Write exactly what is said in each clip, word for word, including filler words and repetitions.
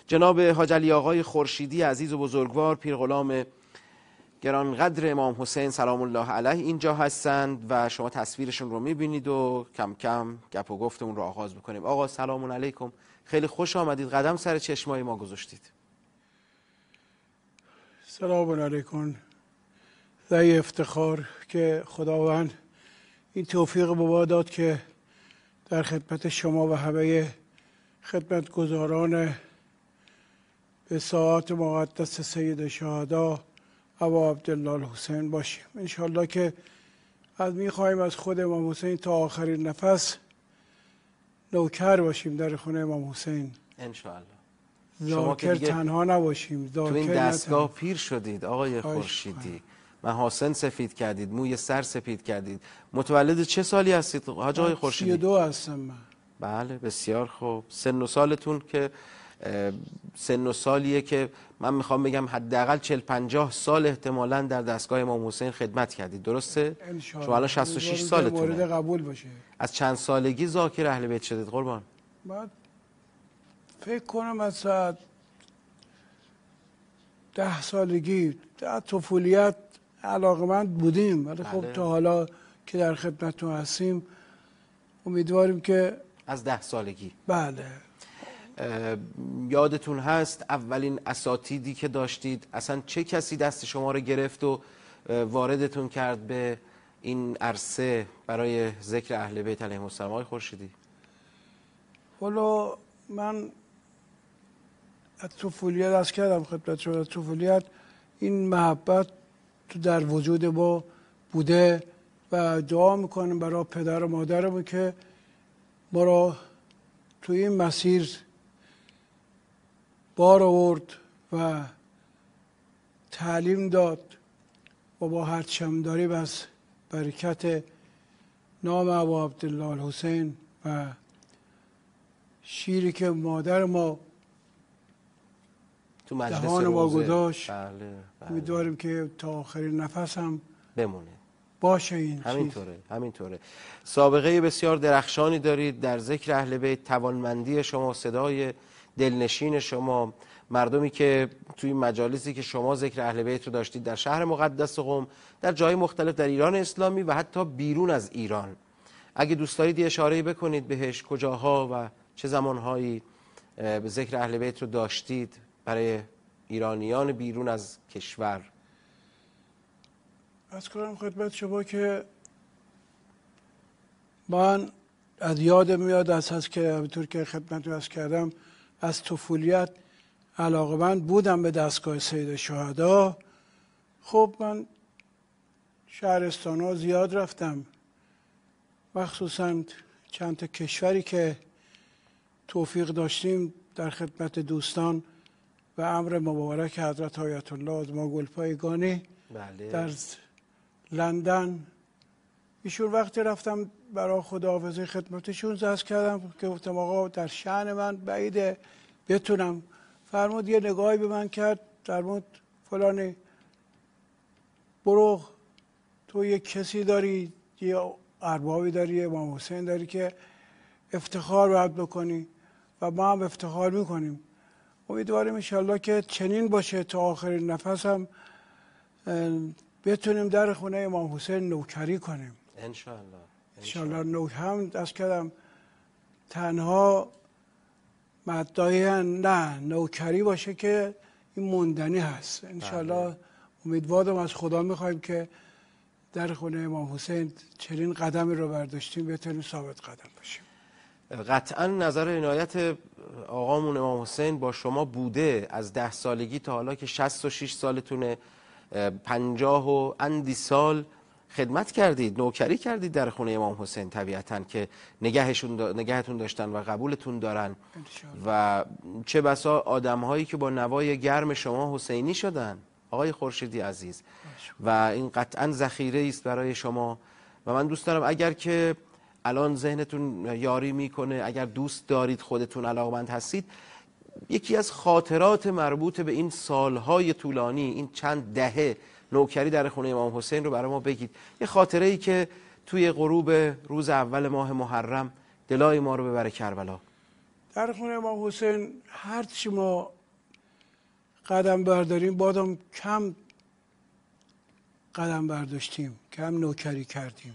جناب حاج علی آقای خورشیدی عزیز و بزرگوار، پیر غلام گرانقدر امام حسین سلام الله علیه اینجا هستند و شما تصویرشون رو میبینید و کم کم گپ و گفتمون رو آغاز بکنیم. آقا سلام علیکم، خیلی خوش آمدید، قدم سر چشمای ما گذاشتید. سلام علیکم. ذای افتخار که خداوند این توفیق به ما داد که در خدمت شما و همه خدمتگزاران به ساعت مقدس سید شهدا ابا عبدالله الحسین باشیم. انشالله که از میخواهیم از خود امام حسین تا آخرین نفس نوکر باشیم در خونه امام حسین. انشالله. ذاکر تنها نباشیم. تو این دستگاه نتن... پیر شدید آقای خورشیدی، محاسن سفید کردید، موی سر سفید کردید. متولد چه سالی هستید حاج آقای خورشیدی؟ سی و دو هستم من. بله بسیار خوب. سن و سالتون که سن و سالیه که من میخوام بگم حداقل چهل پنجاه سال احتمالاً در دستگاه امام حسین خدمت کردید، درسته؟ انشالله. شما الان شصت و شش سالتونه. مورد قبول باشه. از چند سالگی ذاکر اهل بیت شدید قربان؟ بعد فکر کنم از ساعت ده سالگی در طفولیت علاقمند بودیم، ولی خب بله. تا حالا که در خدمتتون هستیم امیدواریم که از ده سالگی. بله. یادتون هست اولین اساتیدی که داشتید اصلا چه کسی دست شما رو گرفت و واردتون کرد به این عرصه برای ذکر اهل بیت علیهم السلام آقای خورشیدی؟ والا من از طفولیت از کردم خدمت شما، از طفولیت این محبت تو در وجود ما بوده و دعا میکنیم برای پدر و مادرمون که ما را تو این مسیر بار آورد و تعلیم داد و با هر چم داریم از برکت نام ابا عبدالله الحسین و شیری که مادر ما تو مجلس دهان ما گذاشت. بله بله. امیدواریم که تا آخرین نفس هم بمونه باشه. این همینطوره همینطوره. سابقه بسیار درخشانی دارید در ذکر اهل بیت، توانمندی شما، صدای دلنشین شما، مردمی که توی مجالسی که شما ذکر اهل بیت رو داشتید در شهر مقدس قم، در جای مختلف در ایران اسلامی و حتی بیرون از ایران، اگه دوست دارید یه اشاره‌ای بکنید بهش، کجاها و چه زمانهایی به ذکر اهل بیت رو داشتید برای ایرانیان بیرون از کشور؟ از کنم خدمت شما که من از یاد میاد از هست که همینطور که خدمت رو از کردم از طفولیت علاقمند بودم به دستگاه سید شهدا. خب من شهرستان ها زیاد رفتم، مخصوصا چند تا کشوری که توفیق داشتیم در خدمت دوستان و امر مبارک حضرت آیت الله آزما گلپایگانی. بله. در لندن ایشون وقتی رفتم برای خداحافظی خدمتشون زرس کردم که گفتم آقا در شأن من بعیده بتونم. فرمود یه نگاهی به من کرد، فرمود فلانی برو تو یه کسی داری، یه اربابی داری، یه امام حسین داری که افتخار باید بکنی و ما هم افتخار میکنیم. امیدواریم انشالله که چنین باشه تا آخرین نفس هم بتونیم در خونه امام حسین نوکری کنیم انشالله. انشالله. نو هم از کردم تنها مدعی نه نوکری باشه که این موندنی هست انشالله. امیدوارم از خدا میخوایم که در خونه امام حسین چنین قدمی رو برداشتیم بتونیم ثابت قدم باشیم. قطعا نظر عنایت آقامون امام حسین با شما بوده از ده سالگی تا حالا که شصت و شش سالتونه، پنجاه و اندی سال خدمت کردید، نوکری کردید در خونه امام حسین، طبیعتاً که نگهشون دا نگهتون داشتن و قبولتون دارن و چه بسا آدم هایی که با نوای گرم شما حسینی شدن آقای خورشیدی عزیز و این قطعاً ذخیره است برای شما. و من دوست دارم اگر که الان ذهنتون یاری میکنه، اگر دوست دارید، خودتون علاقمند هستید، یکی از خاطرات مربوط به این سالهای طولانی، این چند دهه نوکری در خونه امام حسین رو برای ما بگید. یه خاطره ای که توی غروب روز اول ماه محرم دلای ما رو ببره کربلا. در خونه امام حسین هر چی ما قدم برداریم بادم کم قدم برداشتیم، کم نوکری کردیم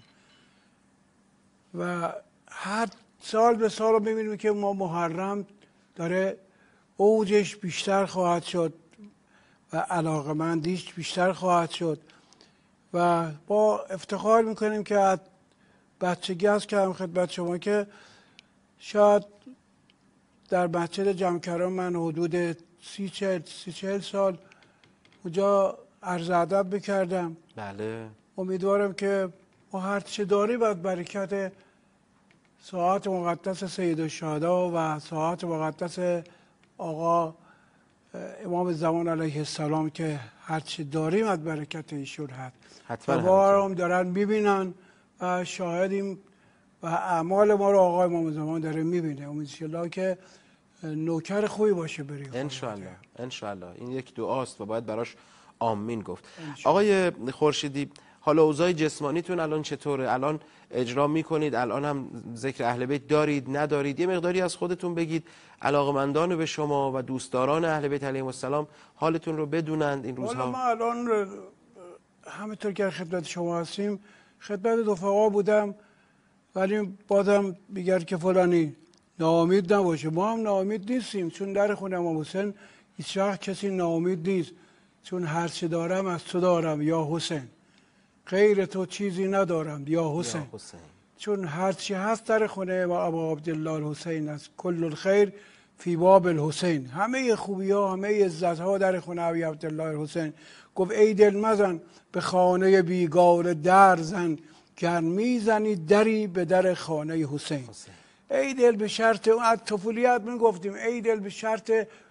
و هر سال به سال میبینیم که ما محرم داره اوجش بیشتر خواهد شد و علاقمندیش بیشتر خواهد شد و با افتخار میکنیم که از بچگی هست که هم خدمت شما که شاید در مسجد جمکران من حدود سی چهل, سی چهل سال اونجا عرض ادب بکردم. بله. امیدوارم که ما هر چه داریم از برکت ساعت مقدس سید الشهدا و ساعت مقدس آقا امام زمان علیه السلام که هر چه داریم از برکت ایشون هست. حتما. و ما هم دارن میبینن و شاهدیم و اعمال ما رو آقا امام زمان داره میبینه. امیدوارم که نوکر خوبی باشه بریم. انشالله انشالله. این یک دعاست و باید براش آمین گفت. آقای خورشیدی، حالا اوضاع جسمانیتون الان چطوره؟ الان اجرا میکنید؟ الان هم ذکر اهل بیت دارید ندارید؟ یه مقداری از خودتون بگید، علاقمندان به شما و دوستداران اهل بیت علیهم السلام حالتون رو بدونند این روزها. حالا ما الان همینطور که خدمت شما هستیم خدمت رفقا بودم، ولی بازم میگن که فلانی ناامید نباشه. ما هم ناامید نیستیم، چون در خونه امام حسین هیچ وقت کسی ناامید نیست، چون هر چه دارم از تو دارم یا حسین، غیر تو چیزی ندارم یا حسین, یا حسین. چون هر چی هست در خونه ابا عبدالله الحسین است. کل الخیر فی باب الحسین. همه خوبی ها، همه عزت ها در خونه ابی عبدالله الحسین. گفت ای دل مزن به خانه بیگار در زن، گر میزنی دری به در خانه حسین. حسین. ای دل به شرط اون از طفولیت من گفتیم، ای دل به شرط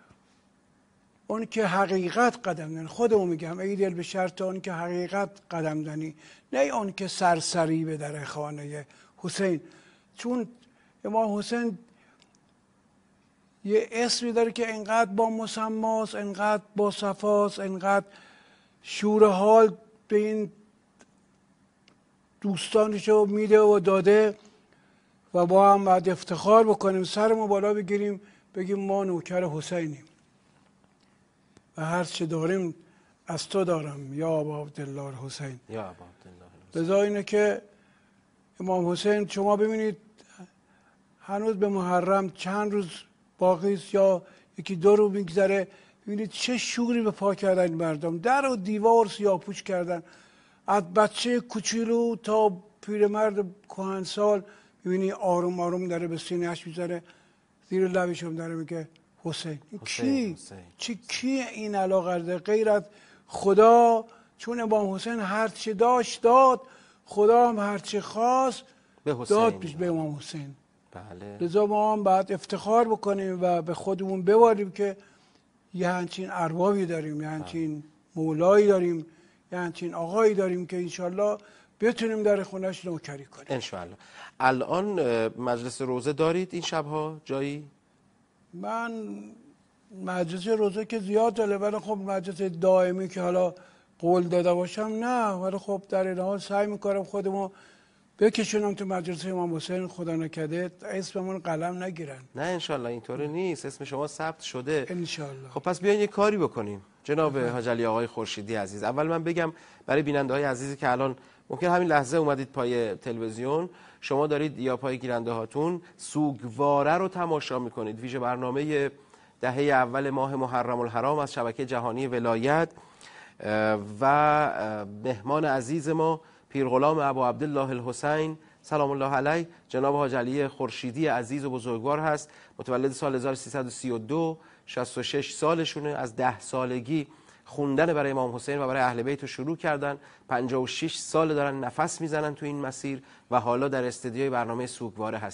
اون که حقیقت قدم زنی. خودمون میگم ای دل به شرط اون که حقیقت قدم زنی، نه اون که سرسری به در خانه حسین. چون امام حسین یه اسمی داره که انقدر با مسماست، انقدر با صفاست، انقدر شور حال به این دوستانشو میده و داده و با هم باید افتخار بکنیم، سرمو بالا بگیریم بگیم ما نوکر حسینیم و هر چه داریم از تو دارم یا ابا عبدالله الحسین. یا ابا عبدالله الحسین. لذا اینه که امام حسین شما ببینید هنوز به محرم چند روز باقی است یا یکی دو رو میگذره، ببینید چه شوری به پا کردن مردم، در و دیوار سیاه‌پوش کردن، از بچه کوچولو تا پیرمرد کهنسال میبینی آروم آروم داره به سینه‌اش میذاره، زیر لبش هم داره میگه حسین. کی چی کی این علاقه داره غیر از خدا؟ چون امام حسین هر چه داشت داد، خدا هم هر چه خواست داد پیش به امام حسین. بله. لذا ما هم باید افتخار بکنیم و به خودمون بباریم که یه همچین اربابی داریم، یه همچین مولایی داریم، یه همچین آقایی داریم که انشالله بتونیم در خونش نوکری کنیم. انشالله. الان مجلس روزه دارید این شبها جایی؟ من مجلس روزه که زیاد داره، ولی خب مجلس دائمی که حالا قول داده باشم نه، ولی خب در این حال سعی میکنم خودمو بکشونم تو مجلس امام حسین، خدا نکرده اسممون قلم نگیرن. نه انشالله اینطوری نیست، اسم شما ثبت شده انشالله. خب پس بیاین یه کاری بکنیم جناب حاج علی آقای خورشیدی عزیز. اول من بگم برای بیننده های عزیزی که الان ممکن همین لحظه اومدید پای تلویزیون، شما دارید یا پای گیرنده هاتون سوگواره رو تماشا میکنید، ویژه برنامه دهه اول ماه محرم الحرام از شبکه جهانی ولایت و مهمان عزیز ما پیرغلام ابا عبدالله الحسین سلام الله علیه جناب حاج علی خورشیدی عزیز و بزرگوار هست. متولد سال هزار و سیصد و سی و دو، شصت و شش سالشونه. از ده سالگی خوندن برای امام حسین و برای اهل بیت رو شروع کردن، پنجاه و شش سال دارن نفس میزنن تو این مسیر و حالا در استدیوی برنامه سوگواره هست.